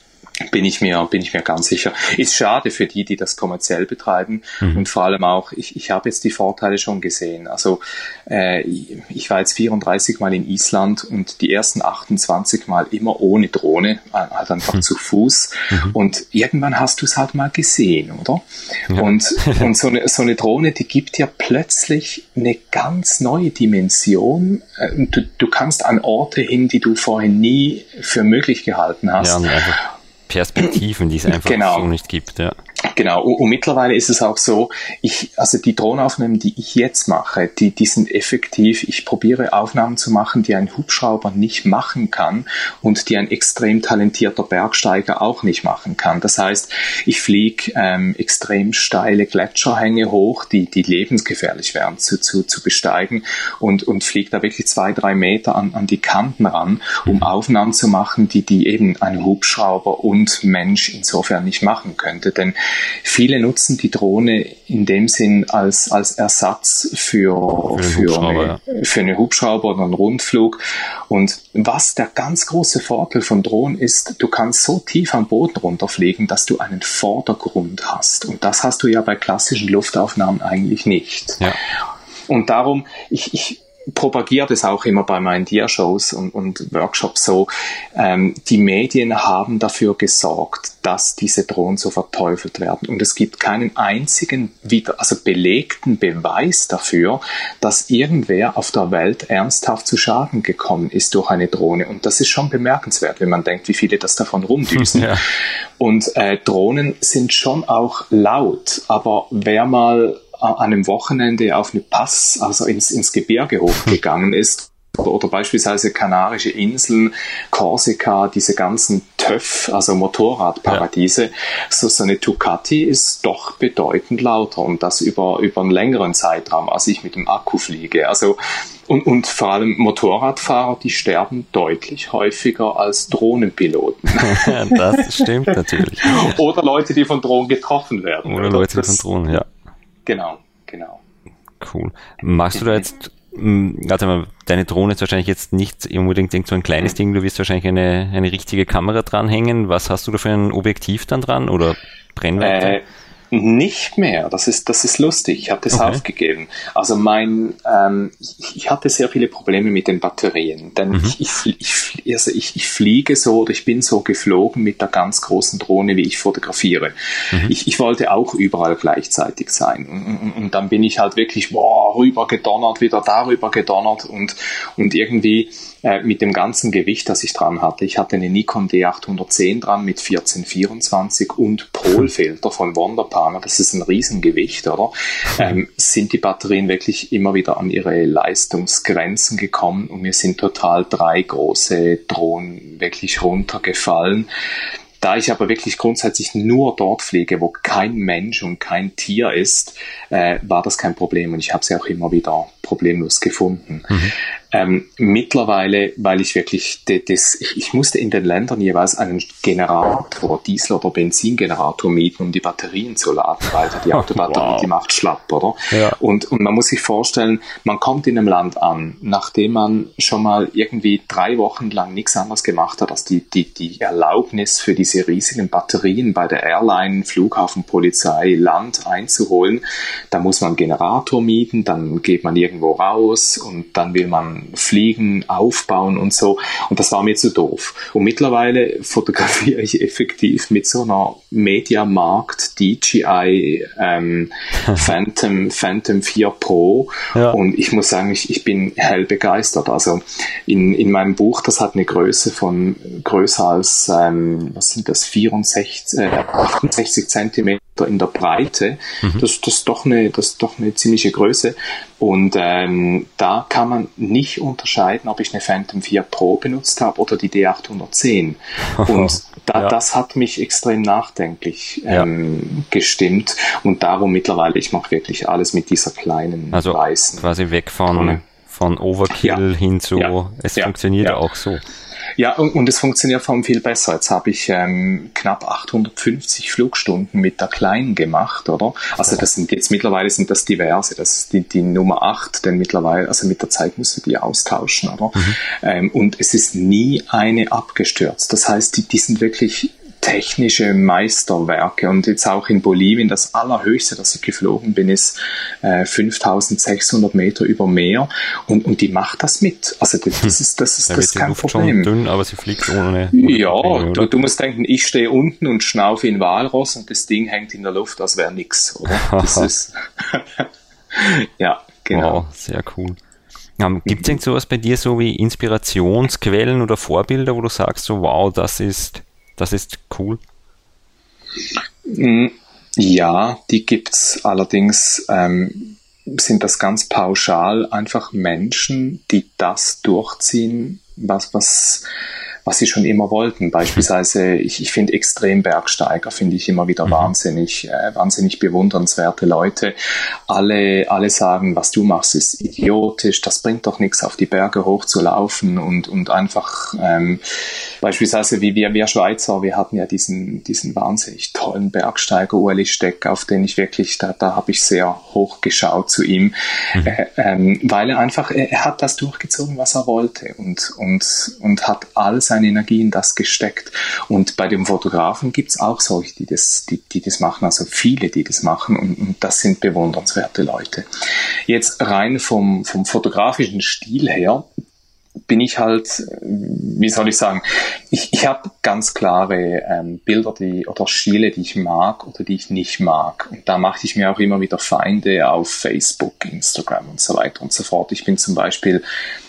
bin ich mir bin ich mir ganz sicher. Ist schade für die, die das kommerziell betreiben mhm. und vor allem auch, ich, ich habe jetzt die Vorteile schon gesehen. Also äh, ich war jetzt vierunddreißig Mal in Island und die ersten achtundzwanzig Mal immer ohne Drohne, halt einfach mhm. zu Fuß mhm. und irgendwann hast du es halt mal gesehen, oder? Ja. Und, und so eine, so eine Drohne, die gibt dir plötzlich eine ganz neue Dimension. Du, du kannst an Orte hin, die du vorher nie für möglich gehalten hast. Ja, Perspektiven, die es einfach genau. so nicht gibt, ja. Genau, und, und mittlerweile ist es auch so, ich, also die Drohnenaufnahmen, die ich jetzt mache, die, die sind effektiv. Ich probiere Aufnahmen zu machen, die ein Hubschrauber nicht machen kann und die ein extrem talentierter Bergsteiger auch nicht machen kann. Das heißt, ich fliege ähm, extrem steile Gletscherhänge hoch, die, die lebensgefährlich wären zu, zu, zu besteigen und, und fliege da wirklich zwei, drei Meter an, an die Kanten ran, um Aufnahmen zu machen, die, die eben ein Hubschrauber und Mensch insofern nicht machen könnte. Denn viele nutzen die Drohne in dem Sinn als, als Ersatz für, für, für, eine, ja. für einen Hubschrauber oder einen Rundflug. Und was der ganz große Vorteil von Drohnen ist, du kannst so tief am Boden runterfliegen, dass du einen Vordergrund hast. Und das hast du ja bei klassischen Luftaufnahmen eigentlich nicht. Ja. Und darum, ich, ich propagiere das auch immer bei meinen Dia-Shows und, und Workshops so, ähm, die Medien haben dafür gesorgt, dass diese Drohnen so verteufelt werden. Und es gibt keinen einzigen wieder, also belegten Beweis dafür, dass irgendwer auf der Welt ernsthaft zu Schaden gekommen ist durch eine Drohne. Und das ist schon bemerkenswert, wenn man denkt, wie viele das davon rumdüsen. Ja. Und äh, Drohnen sind schon auch laut, aber wer mal an einem Wochenende auf eine Pass, also ins, ins Gebirge hochgegangen ist, oder, oder beispielsweise Kanarische Inseln, Korsika, diese ganzen T Ö F, also Motorradparadiese, ja. so, so eine Ducati ist doch bedeutend lauter und das über, über einen längeren Zeitraum, als ich mit dem Akku fliege. Also Und, und vor allem Motorradfahrer, die sterben deutlich häufiger als Drohnenpiloten. Das stimmt natürlich. Oder Leute, die von Drohnen getroffen werden. Oder Leute, die von Drohnen, ja. Genau, genau. Cool. Machst du da jetzt, warte mal, deine Drohne ist wahrscheinlich jetzt nicht unbedingt so ein kleines Ding, du wirst wahrscheinlich eine, eine richtige Kamera dranhängen. Was hast du da für ein Objektiv dann dran oder Brennweite? Äh, Nicht mehr, das ist, das ist lustig, ich habe das okay. aufgegeben. Also mein, ähm, ich, ich hatte sehr viele Probleme mit den Batterien, denn mhm. ich, ich, ich, also ich, ich fliege so oder ich bin so geflogen mit der ganz großen Drohne, wie ich fotografiere. Mhm. Ich, ich wollte auch überall gleichzeitig sein und, und, und dann bin ich halt wirklich boah, rüber gedonnert, wieder darüber gedonnert und, und irgendwie äh, mit dem ganzen Gewicht, das ich dran hatte. Ich hatte eine Nikon D achthundertzehn dran mit vierzehn vierundzwanzig und Polfilter von Wonderpar. Das ist ein Riesengewicht, oder? Ähm, sind die Batterien wirklich immer wieder an ihre Leistungsgrenzen gekommen und mir sind total drei große Drohnen wirklich runtergefallen. Da ich aber wirklich grundsätzlich nur dort fliege, wo kein Mensch und kein Tier ist, äh, war das kein Problem und ich habe sie auch immer wieder problemlos gefunden. Mhm. Ähm, mittlerweile, weil ich wirklich, de, des, ich, ich musste in den Ländern jeweils einen Generator, Diesel- oder Benzingenerator mieten, um die Batterien zu laden, weil die Autobatterie, wow. die macht schlapp, oder? Ja. Und, und man muss sich vorstellen, man kommt in einem Land an, nachdem man schon mal irgendwie drei Wochen lang nichts anderes gemacht hat, als die, die, die Erlaubnis für diese riesigen Batterien bei der Airline, Flughafen, Polizei, Land einzuholen. Da muss man einen Generator mieten, dann geht man irgendwo raus und dann will man fliegen, aufbauen und so. Und das war mir zu doof. Und mittlerweile fotografiere ich effektiv mit so einer Mediamarkt D J I ähm, Phantom, Phantom vier Pro. Ja. Und ich muss sagen, ich, ich bin hell begeistert. Also in, in meinem Buch, das hat eine Größe von größer als, ähm, was sind das, vierundsechzig, äh, achtundsechzig Zentimeter in der Breite. Mhm. Das, das, ist doch eine, das ist doch eine ziemliche Größe. Und ähm, da kann man nicht unterscheiden, ob ich eine Phantom vier Pro benutzt habe oder die D achthundertzehn. Und da, ja. das hat mich extrem nachdenklich ähm, ja. gestimmt. Und darum mittlerweile, ich mache wirklich alles mit dieser kleinen also weißen. Quasi weg von, von Overkill ja. hin zu, ja. es ja. funktioniert ja. auch so. Ja, und, und es funktioniert vor allem viel besser. Jetzt habe ich ähm, knapp achthundertfünfzig Flugstunden mit der Kleinen gemacht, oder? Also das sind jetzt mittlerweile sind das diverse. Das ist die, die Nummer acht, denn mittlerweile, also mit der Zeit musst du die austauschen, oder? Mhm. Ähm, und es ist nie eine abgestürzt. Das heißt, die, die sind wirklich technische Meisterwerke und jetzt auch in Bolivien, das allerhöchste, das ich geflogen bin, ist äh, fünftausendsechshundert Meter über Meer und, und die macht das mit. Also das, das ist, das ist, das ist kein Problem. Schon dünn, aber sie fliegt ohne. ohne ja, Probleme, du, du musst denken, ich stehe unten und schnaufe in Walross und das Ding hängt in der Luft, als wäre nix, oder? Das ist ja, genau. Wow, sehr cool. Um, Gibt es irgend sowas bei dir so wie Inspirationsquellen oder Vorbilder, wo du sagst, so wow, das ist Das ist cool. Ja, die gibt's. Allerdings ähm, sind das ganz pauschal einfach Menschen, die das durchziehen, was, was, was sie schon immer wollten. Beispielsweise, ich, ich finde Extrembergsteiger, finde ich immer wieder mhm. wahnsinnig, äh, wahnsinnig bewundernswerte Leute. Alle, alle sagen, was du machst, ist idiotisch, das bringt doch nichts, auf die Berge hochzulaufen und, und einfach, ähm, beispielsweise wie wir, wir Schweizer, wir hatten ja diesen, diesen wahnsinnig tollen Bergsteiger Ueli Steck, auf den ich wirklich, da, da habe ich sehr hoch geschaut zu ihm, mhm. äh, ähm, weil er einfach, er, er hat das durchgezogen, was er wollte und, und, und hat all seine Energie in das gesteckt. Und bei den Fotografen gibt es auch solche, die das, die, die das machen, also viele, die das machen und, und das sind bewundernswerte Leute. Jetzt rein vom, vom fotografischen Stil her bin ich halt, wie soll ich sagen, ich, ich habe ganz klare ähm, Bilder die, oder Stile, die ich mag oder die ich nicht mag. Und da mache ich mir auch immer wieder Feinde auf Facebook, Instagram und so weiter und so fort. Ich bin zum Beispiel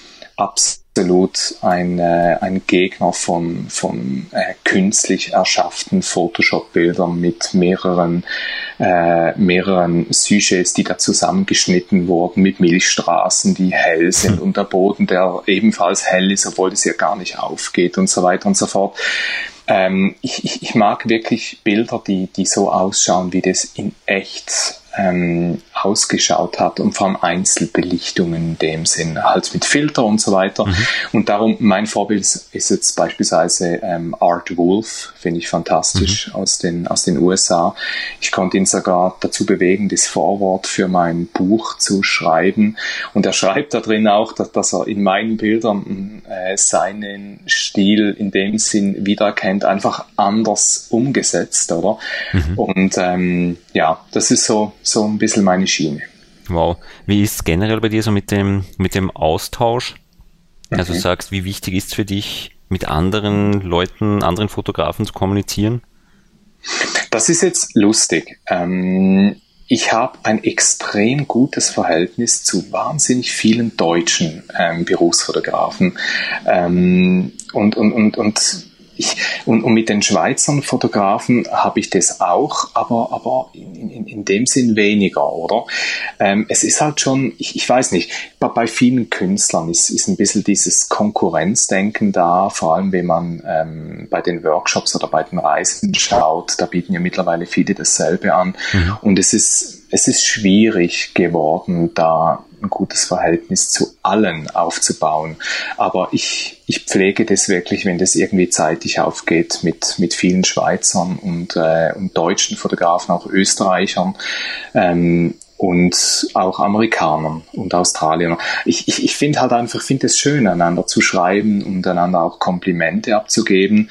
absolut ein, äh, ein Gegner von, von äh, künstlich erschafften Photoshop-Bildern mit mehreren, äh, mehreren Sujets, die da zusammengeschnitten wurden, mit Milchstraßen, die hell sind und der Boden, der ebenfalls hell ist, obwohl es ja gar nicht aufgeht und so weiter und so fort. Ähm, ich, ich, ich mag wirklich Bilder, die, die so ausschauen, wie das in echt ähm, ausgeschaut hat und vor allem Einzelbelichtungen in dem Sinn, halt mit Filter und so weiter. Mhm. Und darum, mein Vorbild ist jetzt beispielsweise ähm, Art Wolf, finde ich fantastisch, mhm. aus den, aus den U S A. Ich konnte ihn sogar dazu bewegen, das Vorwort für mein Buch zu schreiben. Und er schreibt da drin auch, dass, dass er in meinen Bildern äh, seinen Stil in dem Sinn wiedererkennt, einfach anders umgesetzt, oder? Mhm. Und ähm, ja, das ist so, so ein bisschen meine Schiene. Wow. Wie ist es generell bei dir so mit dem, mit dem Austausch? Also du sagst, wie wichtig ist es für dich, mit anderen Leuten, anderen Fotografen zu kommunizieren? Das ist jetzt lustig. Ähm, ich habe ein extrem gutes Verhältnis zu wahnsinnig vielen deutschen ähm, Berufsfotografen. Ähm, und, und, und, und Ich, und, und mit den Schweizern Fotografen habe ich das auch, aber, aber in, in, in dem Sinn weniger, oder? Ähm, es ist halt schon, ich, ich weiß nicht, bei, bei vielen Künstlern ist, ist ein bisschen dieses Konkurrenzdenken da, vor allem wenn man ähm, bei den Workshops oder bei den Reisen schaut, da bieten ja mittlerweile viele dasselbe an. Mhm. Und es ist, es ist schwierig geworden, da ein gutes Verhältnis zu allen aufzubauen. Aber ich, ich pflege das wirklich, wenn das irgendwie zeitig aufgeht, mit, mit vielen Schweizern und, äh, und deutschen Fotografen, auch Österreichern ähm, und auch Amerikanern und Australiern. Ich, ich, ich finde halt einfach, finde es schön, einander zu schreiben und einander auch Komplimente abzugeben.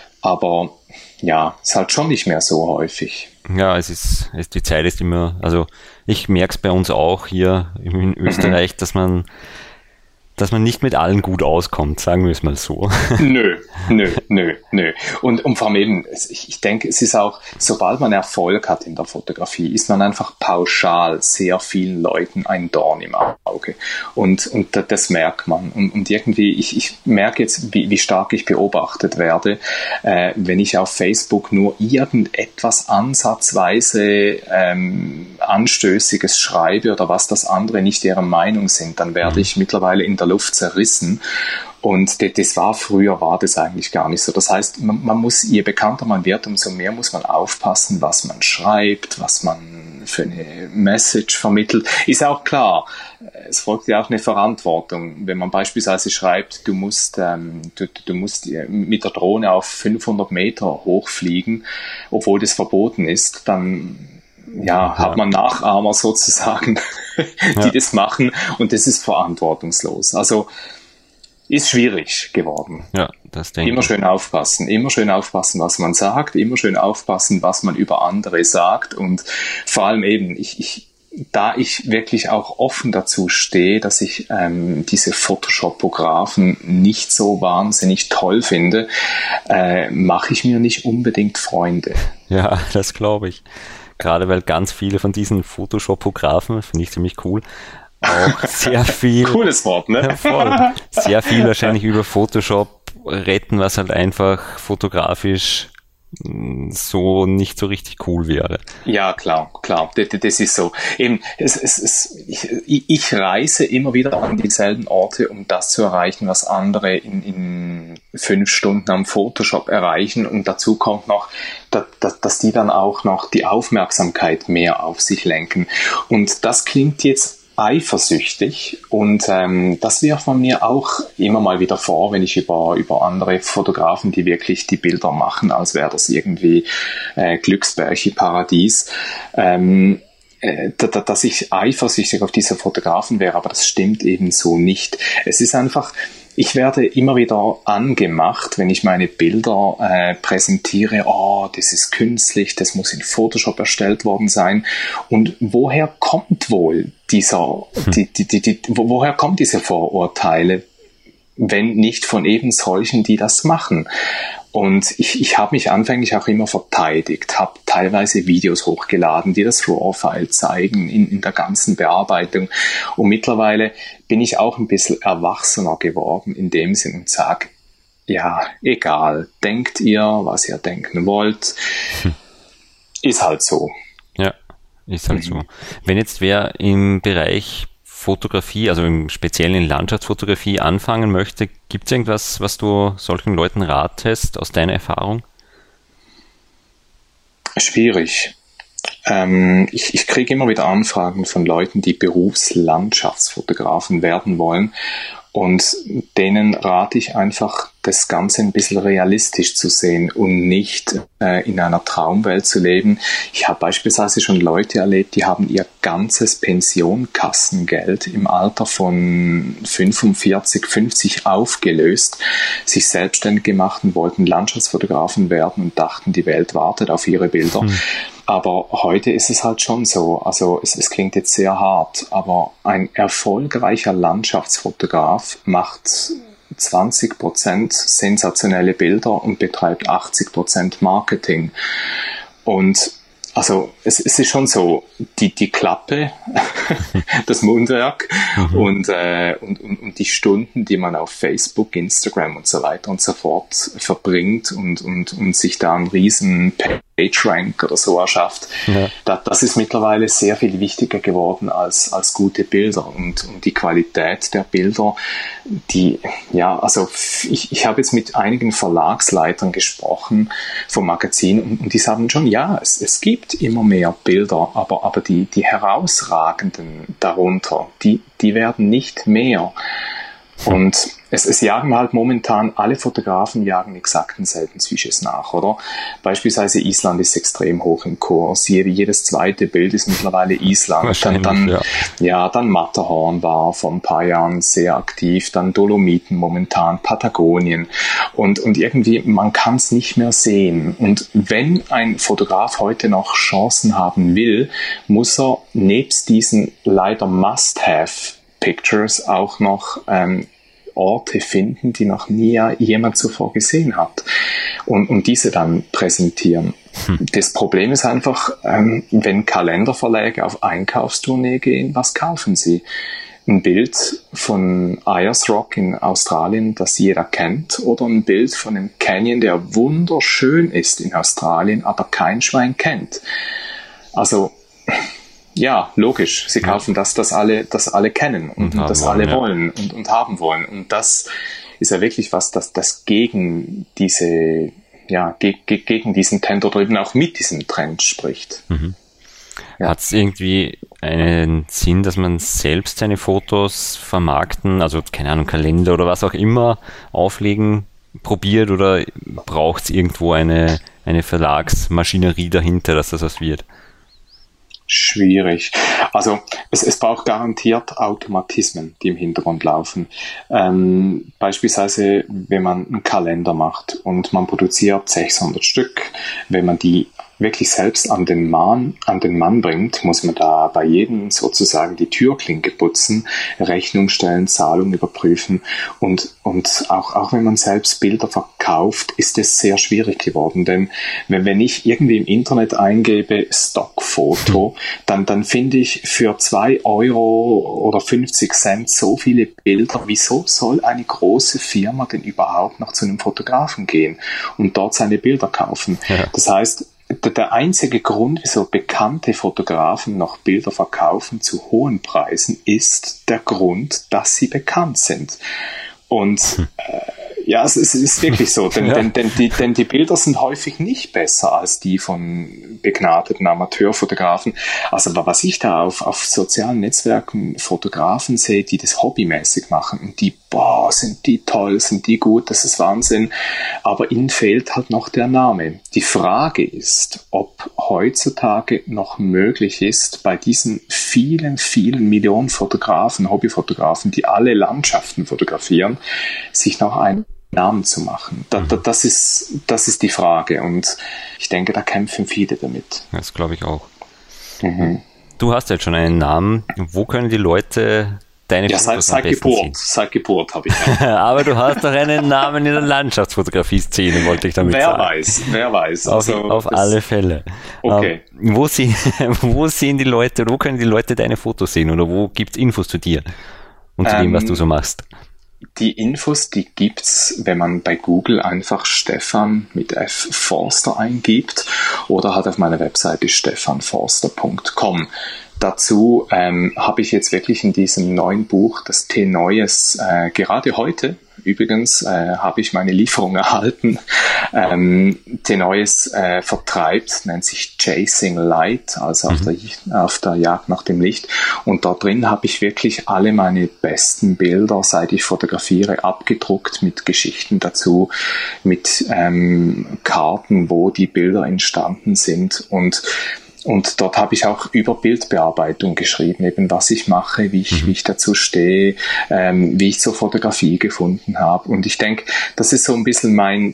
Aber ja, ist halt schon nicht mehr so häufig. Ja, es ist, es, die Zeit ist immer, also ich merke es bei uns auch hier in Österreich, mhm. dass man dass man nicht mit allen gut auskommt, sagen wir es mal so. Nö, nö, nö, nö. Und, und vor allem eben, ich, ich denke, es ist auch, sobald man Erfolg hat in der Fotografie, ist man einfach pauschal sehr vielen Leuten ein Dorn im Auge. Und, und das merkt man. Und, und irgendwie, ich, ich merke jetzt, wie, wie stark ich beobachtet werde, äh, wenn ich auf Facebook nur irgendetwas ansatzweise ähm, Anstößiges schreibe oder was das andere nicht ihre Meinung sind, dann werde ich mittlerweile in der Luft zerrissen. Und das war früher, war das eigentlich gar nicht so. Das heißt, man, man muss, je bekannter man wird, umso mehr muss man aufpassen, was man schreibt, was man für eine Message vermittelt. Ist auch klar, es folgt ja auch eine Verantwortung. Wenn man beispielsweise schreibt, du musst, ähm, du, du musst mit der Drohne auf fünfhundert Meter hochfliegen, obwohl das verboten ist, dann ja, ja, hat man Nachahmer sozusagen, die ja. das machen, und das ist verantwortungslos. Also ist schwierig geworden. Ja, das denke ich. Immer schön aufpassen, immer schön aufpassen, was man sagt, immer schön aufpassen, was man über andere sagt, und vor allem eben, ich, ich da ich wirklich auch offen dazu stehe, dass ich ähm, diese Photoshop-Programmen nicht so wahnsinnig toll finde, äh, mache ich mir nicht unbedingt Freunde. Ja, das glaube ich. Gerade weil ganz viele von diesen Photoshop-Programmen, finde ich ziemlich cool, auch sehr viel... Cooles Wort, ne? Voll, sehr viel wahrscheinlich über Photoshop retten, was halt einfach fotografisch so nicht so richtig cool wäre. Ja, klar, klar, das, das ist so. Eben, es, es, es, ich, ich reise immer wieder an dieselben Orte, um das zu erreichen, was andere in, in fünf Stunden am Photoshop erreichen. Und dazu kommt noch, dass, dass die dann auch noch die Aufmerksamkeit mehr auf sich lenken. Und das klingt jetzt eifersüchtig und ähm, das wirft man mir auch immer mal wieder vor, wenn ich über, über andere Fotografen, die wirklich die Bilder machen, als wäre das irgendwie äh, Glücksbärchen-Paradies, ähm, äh, dass ich eifersüchtig auf diese Fotografen wäre, aber das stimmt eben so nicht. Es ist einfach, ich werde immer wieder angemacht, wenn ich meine Bilder äh, präsentiere, oh, das ist künstlich, das muss in Photoshop erstellt worden sein. Und woher kommt wohl dieser, hm. die, die, die, die, wo, woher kommen diese Vorurteile, wenn nicht von eben solchen, die das machen? Und ich, ich habe mich anfänglich auch immer verteidigt, habe teilweise Videos hochgeladen, die das RAW-File zeigen in, in der ganzen Bearbeitung. Und mittlerweile bin ich auch ein bisschen erwachsener geworden in dem Sinn und sage, ja, egal, denkt ihr, was ihr denken wollt, hm. ist halt so. Ja, ist halt mhm. so. Wenn jetzt wer im Bereich Fotografie, also im speziellen Landschaftsfotografie anfangen möchte, gibt es irgendwas, was du solchen Leuten ratest aus deiner Erfahrung? Schwierig. Ähm, ich ich kriege immer wieder Anfragen von Leuten, die Berufslandschaftsfotografen werden wollen. Und denen rate ich einfach, das Ganze ein bisschen realistisch zu sehen und nicht äh, in einer Traumwelt zu leben. Ich habe beispielsweise schon Leute erlebt, die haben ihr ganzes Pensionkassengeld im Alter von fünfundvierzig, fünfzig aufgelöst, sich selbstständig gemacht und wollten Landschaftsfotografen werden und dachten, die Welt wartet auf ihre Bilder. Hm. Aber heute ist es halt schon so, also es, es klingt jetzt sehr hart, aber ein erfolgreicher Landschaftsfotograf macht zwanzig Prozent sensationelle Bilder und betreibt achtzig Prozent Marketing. Und also es, es ist schon so, die, die Klappe, das Mundwerk mhm. und, äh, und, und, und die Stunden, die man auf Facebook, Instagram und so weiter und so fort verbringt und, und, und sich da einen riesen PageRank oder so erschafft, ja. das, das ist mittlerweile sehr viel wichtiger geworden als, als gute Bilder. Und, und die Qualität der Bilder, die, ja, also ich, ich habe jetzt mit einigen Verlagsleitern gesprochen vom Magazin und, und die sagen schon, ja, es, es gibt immer mehr Bilder, aber, aber die, die herausragenden darunter, die, die werden nicht mehr. Und es, es jagen halt momentan, alle Fotografen jagen exakt denselben Spezies nach, oder? Beispielsweise Island ist extrem hoch im Kurs. Jedes zweite Bild ist mittlerweile Island. Dann, dann, ja. ja, dann Matterhorn war vor ein paar Jahren sehr aktiv, dann Dolomiten momentan, Patagonien. Und, und irgendwie, man kann es nicht mehr sehen. Und wenn ein Fotograf heute noch Chancen haben will, muss er nebst diesen leider Must-Have Pictures auch noch ähm, Orte finden, die noch nie jemand zuvor gesehen hat und, und diese dann präsentieren. Hm. Das Problem ist einfach, ähm, wenn Kalenderverläge auf Einkaufstournee gehen, was kaufen sie? Ein Bild von Ayers Rock in Australien, das jeder kennt, oder ein Bild von einem Canyon, der wunderschön ist in Australien, aber kein Schwein kennt. Also ja, logisch. Sie kaufen das, das alle, das alle kennen und, und das wollen, alle ja. wollen und, und haben wollen. Und das ist ja wirklich was, das, das gegen diese, ja, ge, ge, gegen diesen Trend oder eben auch mit diesem Trend spricht. Mhm. Ja. Hat es irgendwie einen Sinn, dass man selbst seine Fotos vermarkten, also keine Ahnung, Kalender oder was auch immer auflegen probiert, oder braucht es irgendwo eine, eine Verlagsmaschinerie dahinter, dass das was wird? Schwierig. Also es, es braucht garantiert Automatismen, die im Hintergrund laufen. Ähm, beispielsweise, wenn man einen Kalender macht und man produziert sechshundert Stück, wenn man die wirklich selbst an den Mann, an den Mann bringt, muss man da bei jedem sozusagen die Türklinke putzen, Rechnung stellen, Zahlung überprüfen und, und auch, auch wenn man selbst Bilder verkauft, ist es sehr schwierig geworden, denn wenn, wenn ich irgendwie im Internet eingebe Stockfoto, dann, dann finde ich für zwei Euro oder fünfzig Cent so viele Bilder. Wieso soll eine große Firma denn überhaupt noch zu einem Fotografen gehen und dort seine Bilder kaufen? Ja. Das heißt, der einzige Grund, wieso bekannte Fotografen noch Bilder verkaufen zu hohen Preisen, ist der Grund, dass sie bekannt sind. Und äh, ja, es, es ist wirklich so, denn, ja. denn, denn, die, denn die Bilder sind häufig nicht besser als die von begnadeten Amateurfotografen. Also was ich da auf, auf sozialen Netzwerken Fotografen sehe, die das hobbymäßig machen und die, boah, sind die toll, sind die gut, das ist Wahnsinn. Aber ihnen fehlt halt noch der Name. Die Frage ist, ob heutzutage noch möglich ist, bei diesen vielen, vielen Millionen Fotografen, Hobbyfotografen, die alle Landschaften fotografieren, sich noch einen Namen zu machen. Da, da, das ist, das ist die Frage und ich denke, da kämpfen viele damit. Das glaube ich auch. Mhm. Du hast jetzt schon einen Namen. Wo können die Leute deine ja, Fotos seit, am besten Geburt, sehen? Seit Geburt habe ich einen. Aber du hast doch einen Namen in der Landschaftsfotografie-Szene, wollte ich damit wer sagen. Wer weiß, wer weiß. Auf, also, auf alle Fälle. Okay. Ähm, wo, sie, wo sehen die Leute, wo können die Leute deine Fotos sehen oder wo gibt es Infos zu dir und zu ähm, dem, was du so machst? Die Infos, die gibt's, wenn man bei Google einfach Stefan mit F Forster eingibt oder halt auf meiner Webseite stefan forster punkt com. Dazu ähm, habe ich jetzt wirklich in diesem neuen Buch, das T Neues, äh, gerade heute übrigens äh, habe ich meine Lieferung erhalten. Ähm, T Neues äh, vertreibt, nennt sich Chasing Light, also auf, mhm. der, auf der Jagd nach dem Licht. Und da drin habe ich wirklich alle meine besten Bilder, seit ich fotografiere, abgedruckt mit Geschichten dazu, mit ähm, Karten, wo die Bilder entstanden sind und Und dort habe ich auch über Bildbearbeitung geschrieben, eben was ich mache, wie ich, mhm. wie ich dazu stehe, ähm, wie ich zur Fotografie gefunden habe. Und ich denke, das ist so ein bisschen mein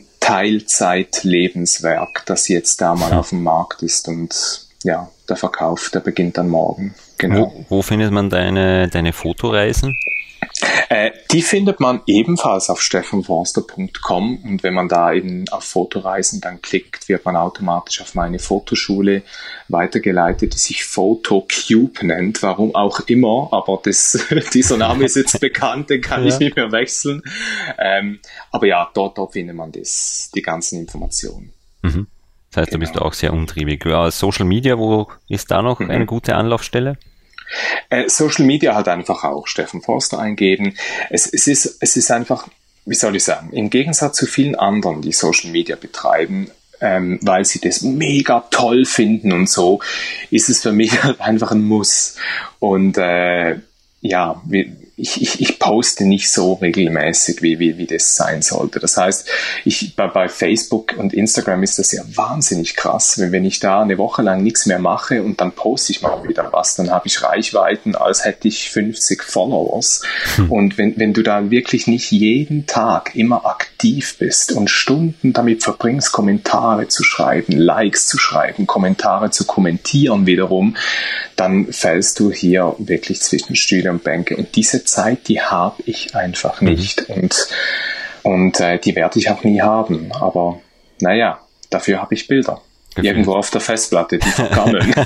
Teilzeit-Lebenswerk, das jetzt da mal mhm. auf dem Markt ist. Und ja, der Verkauf, der beginnt dann morgen. Genau. Wo, wo findet man deine, deine Fotoreisen? Äh, die findet man ebenfalls auf stefan forster punkt com und wenn man da eben auf Fotoreisen dann klickt, wird man automatisch auf meine Fotoschule weitergeleitet, die sich PhotoCube nennt, warum auch immer, aber das, dieser Name ist jetzt bekannt, den kann ja. ich nicht mehr wechseln. Ähm, aber ja, dort, dort findet man das, die ganzen Informationen. Mhm. Das heißt, genau. Da bist du auch sehr umtriebig. Ja, Social Media, wo ist da noch mhm. eine gute Anlaufstelle? Äh, Social Media halt einfach auch Stefan Forster eingeben. Es, es, ist, es ist einfach, wie soll ich sagen, im Gegensatz zu vielen anderen, die Social Media betreiben, ähm, weil sie das mega toll finden und so, ist es für mich halt einfach ein Muss. Und äh, ja, wie, Ich, ich, ich poste nicht so regelmäßig, wie, wie, wie das sein sollte. Das heißt, ich, bei, bei Facebook und Instagram ist das ja wahnsinnig krass. Wenn, wenn ich da eine Woche lang nichts mehr mache und dann poste ich mal wieder was, dann habe ich Reichweiten, als hätte ich fünfzig Followers. Hm. Und wenn, wenn du da wirklich nicht jeden Tag immer aktiv bist und Stunden damit verbringst, Kommentare zu schreiben, Likes zu schreiben, Kommentare zu kommentieren wiederum, dann fällst du hier wirklich zwischen Stühle und Bänke. Und diese Zeit, die habe ich einfach nicht. Mhm. Und, und äh, die werde ich auch nie haben. Aber naja, dafür habe ich Bilder. Gefühl. Irgendwo auf der Festplatte, die vergammeln.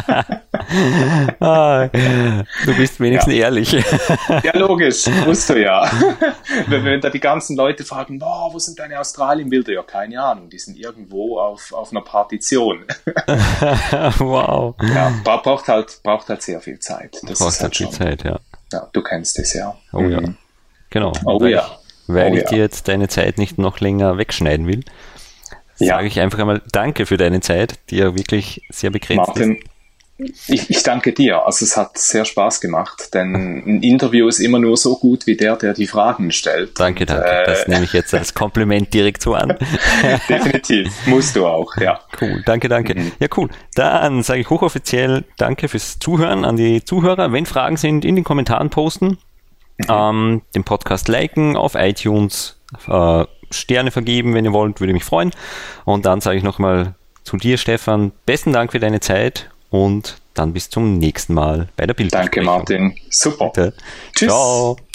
ah, du bist wenigstens ja. ehrlich. Ja, logisch, musst du ja. wenn, wenn da die ganzen Leute fragen, oh, wo sind deine Australien-Bilder? Ja, keine Ahnung, die sind irgendwo auf, auf einer Partition. Wow. Ja, braucht halt, braucht halt sehr viel Zeit. Das braucht ist halt viel schon, Zeit, ja. Ja, du kennst es ja. Oh mhm. ja. Genau. Oh weil ja. Ich, weil oh ich ja. dir jetzt deine Zeit nicht noch länger wegschneiden will, ja. sage ich einfach einmal Danke für deine Zeit, die ja wirklich sehr begrenzt Martin, ist. Ich, ich danke dir. Also es hat sehr Spaß gemacht, denn ein Interview ist immer nur so gut wie der, der die Fragen stellt. Danke, danke. Und, äh, das nehme ich jetzt als Kompliment direkt so an. Definitiv. Musst du auch, ja. Cool. Danke, danke. Mhm. Ja, cool. Dann sage ich hochoffiziell Danke fürs Zuhören an die Zuhörer. Wenn Fragen sind, in den Kommentaren posten, mhm. ähm, den Podcast liken, auf iTunes, äh, Sterne vergeben, wenn ihr wollt, würde mich freuen. Und dann sage ich nochmal zu dir, Stefan, besten Dank für deine Zeit und dann bis zum nächsten Mal bei der Bildbesprechung. Danke, Martin. Super. Bitte. Tschüss. Ciao.